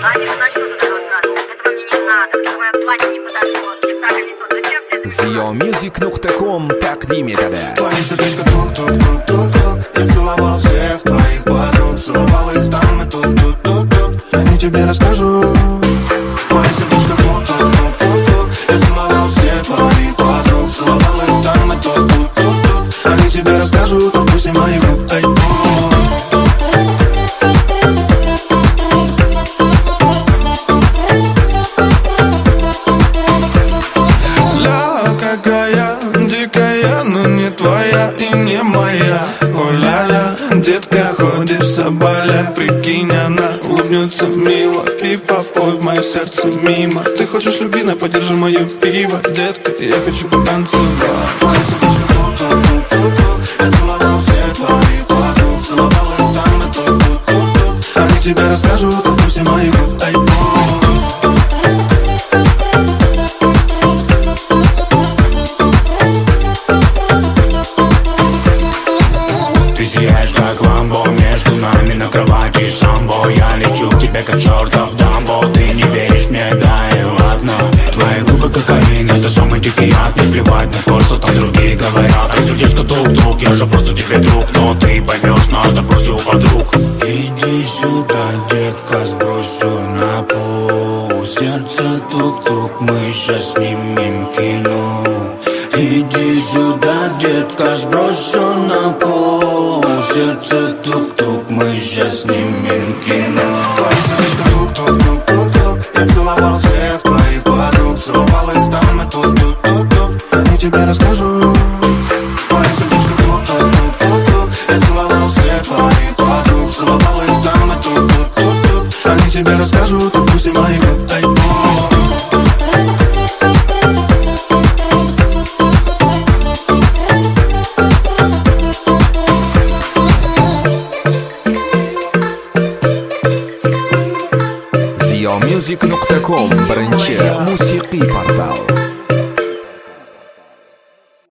Ziomusic.com تقديم يدنا. Твои сердечко тук-тук-тук-тук-тук. Я целовал всех твоих подруг, целовал их там и тут-тут-тут-тут. Они тебе расскажут. Твои сердечко тук-тук-тук-тук-тук. Я целовал всех твоих подруг, целовал их там и тут-тут-тут-тут. Они тебе расскажут о вкусе моих губ. Какая дикая, но не твоя и не моя. О-ля-ля, детка, ходишь соболя. Прикинь, она улыбнется мило. Пив-пав, ой, в мое сердце мимо. Ты хочешь любви, подержи мое пиво. Детка, я хочу потанцевать. Твои сердечко тук-тук-тук-тук-тук. Я целовал всех твоих подруг, целовал их там и тут-тут-тут-тут. Они тебе расскажут о вкусе моих губ. Ты сияешь как ламбо, между нами на кровати шамбо. Я лечу к тебе как чертов Дамбо. Ты не веришь мне, да и ладно. Твои губы кокаин, это самый дикий яд. Не плевать на то, что там другие говорят. А сердечко тук-тук, я же просто тебе друг. Но ты поймешь, надо брось у подруг. Иди сюда, детка, сброшу на пол. Сердце тук-тук, мы сейчас снимем кино. Иди сюда, детка, сброшу на пол. Сердце тук-тук, мы сейчас снимем кино. Твои сердечко тук-тук-тук-тук-тук. Я целовал всех твоих подруг, целовал их там и тут-тут-тут-тут. Они тебе расскажут. Твои сердечко тук-тук-тук-тук-тук. Я целовал всех твоих подруг, целовал их там и тут-тут-тут-тут. Они тебе расскажут о вкусе моих губ. Ziomusic.com birinchi musiqiy portal.